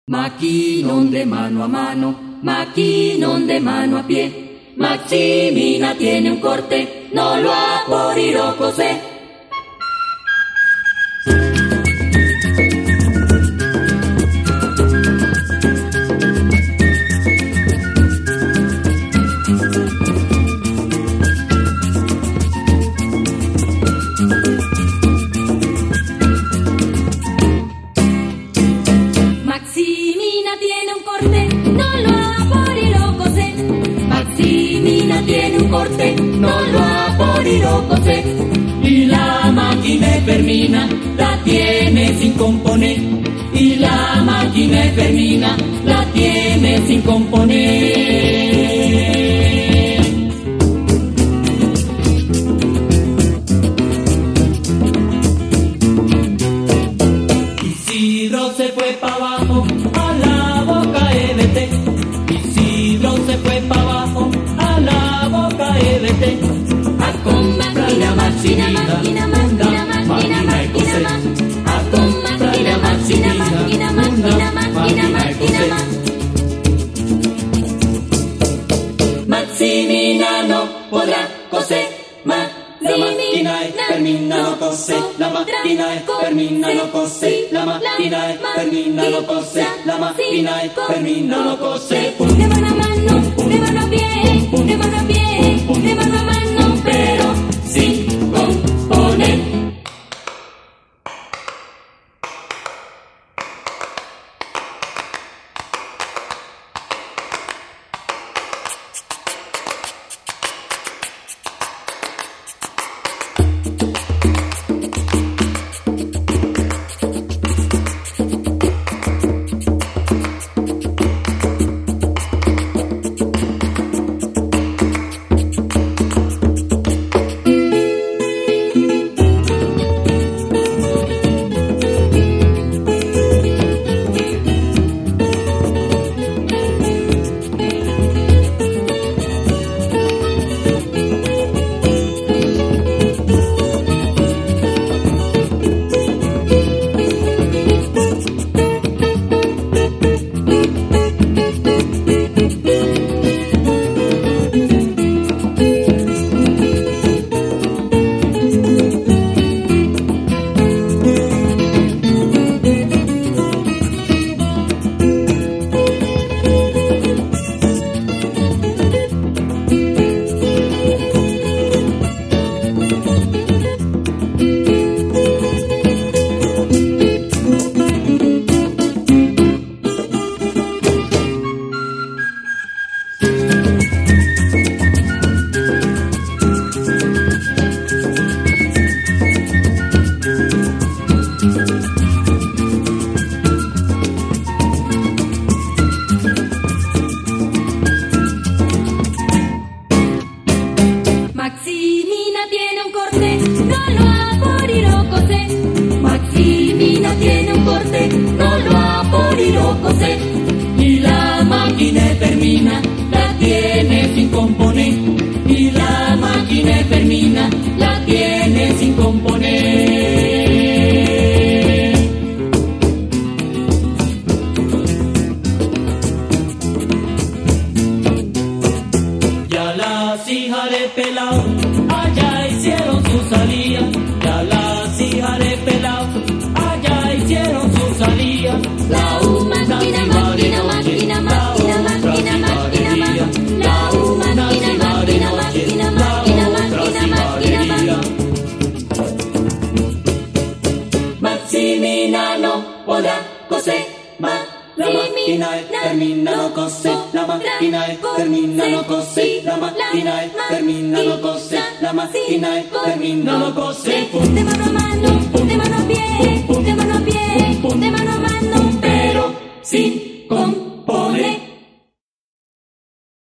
Maquinón de mano a mano, maquinón de mano a pie. Maximina tiene un corte, no lo ha podido coser. Maximina tiene un corte, no lo ha podido coser. Maximina tiene un corte, no lo ha podido coser. Y la máquina Fermina la tiene sin componer. Y la máquina Fermina la tiene sin componer. Isidro se fue pa' abajo a la boca EBT. Isidro se fue pa' abajo a la boca EBT. A comprar la máquina, máquina de coser. A comprar la máquina, máquina de coser. Maximina no podrá coser más. La máquina Fermina no cose, la máquina Fermina no cose, la máquina Fermina no cose, la máquina Fermina no cose. De mano a mano, de mano a pie, de mano a pie, de mano a mano, pero sin componer. Maximina tiene un corte, no lo ha podido coser. Maximina tiene un corte, no lo ha podido coser. Y la máquina Fermina la tiene sin componer. Y la máquina Fermina la tiene sin componer. Ya las hijas de pelao allá hicieron su salida. Ya las hijas de pelao allá hicieron su salida. La una máquina, máquina, máquina, máquina, máquina, máquina, la una máquina, máquina, máquina, máquina, máquina, máquina. Maximina no podrá coser más. La máquina Fermina no cose, la máquina Fermina no cose, la máquina Fermina no cose, la máquina Fermina no cose.